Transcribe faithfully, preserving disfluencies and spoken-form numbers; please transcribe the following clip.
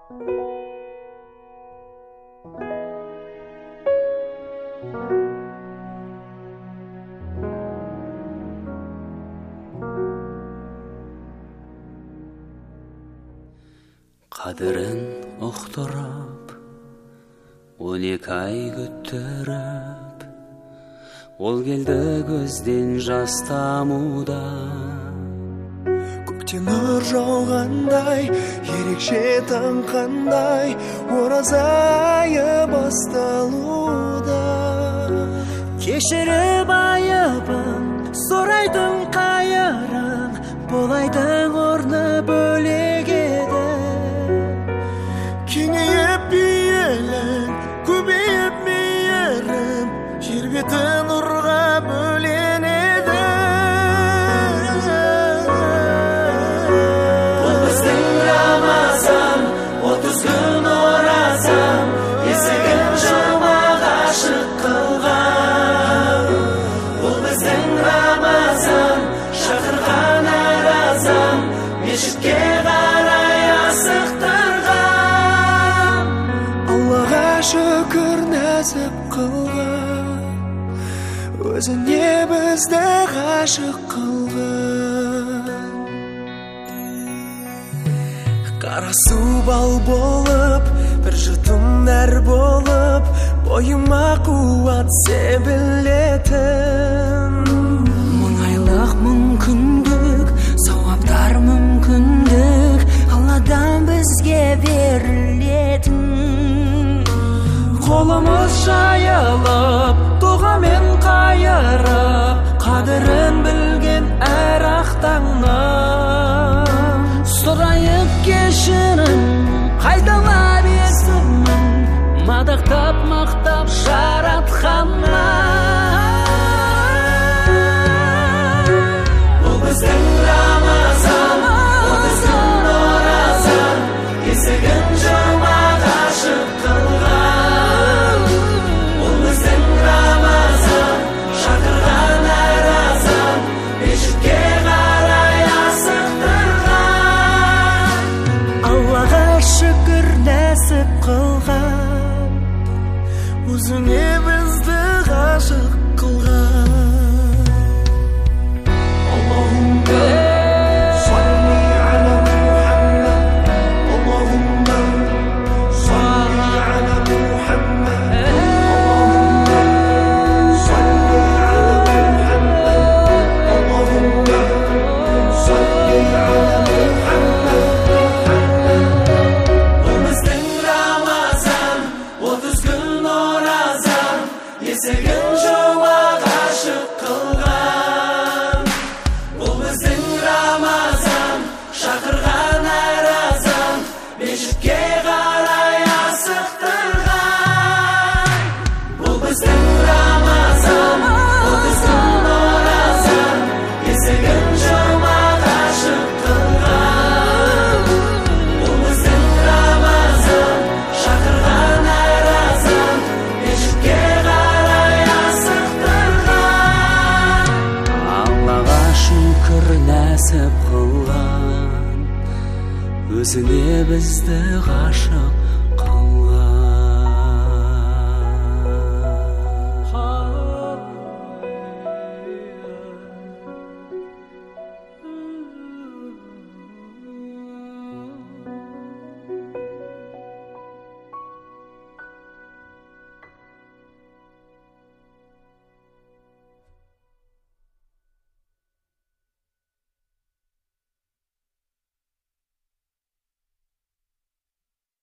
Қадірін ұқтырып, он екі ай күттіріп, ол келді көзден жас тамуда. Көктен нұр жауғандай, ерекше таң қандай, ораза айы басталуда. Кешіріп айыбын, сұрайтын қайырын, болайдың орны бөлек еді. Кеңейіп биелің, көбейіп мейірім, жер беті нұрға бөленеді. Бұл біздің Рамазан, отыз күн оразам, есігін жамап ашық қылған. Бұл біздің Рамазан, шақырған әр азам, мешітке қарай асықтырған. Аллаға шүкір нәсіп қылған, өзіне бізді ғашық қылған. Қара су бал болып, бір жұтым нәр болып, бойыма қуат себілетін. Мың айлық мүмкіндік, сауаптар мүмкіндік, Алладан бізге берілетін. Қолымыз жайылып, дұғамен қайырып, қадірін білген әр ақтаңнан. Сұрайып кешірім, қайталап есімін, мадақтап мақтап жаратқаннан. Бұл біздің Рамазан, отыз күн оразан, есігін жамап ашық қылған. Бұл біздің Рамазан, шақырған әр азан, мешітке қарай асықтырған. Аллаға шүкір нәсіп қылған, өзіне бізді ғашық қылған. Есігін жамап ашық қылған. Бұл біздің Рамазан, шақырған әр азан, мешітке қарай асықтырған. Бұл біздің Рамазан, отыз күн оразан, есігін жамап ашық қылған. Бұл біздің Рамазан, шақырған әр азан, мешітке нәсіп қылған, өзіне бізді ғашық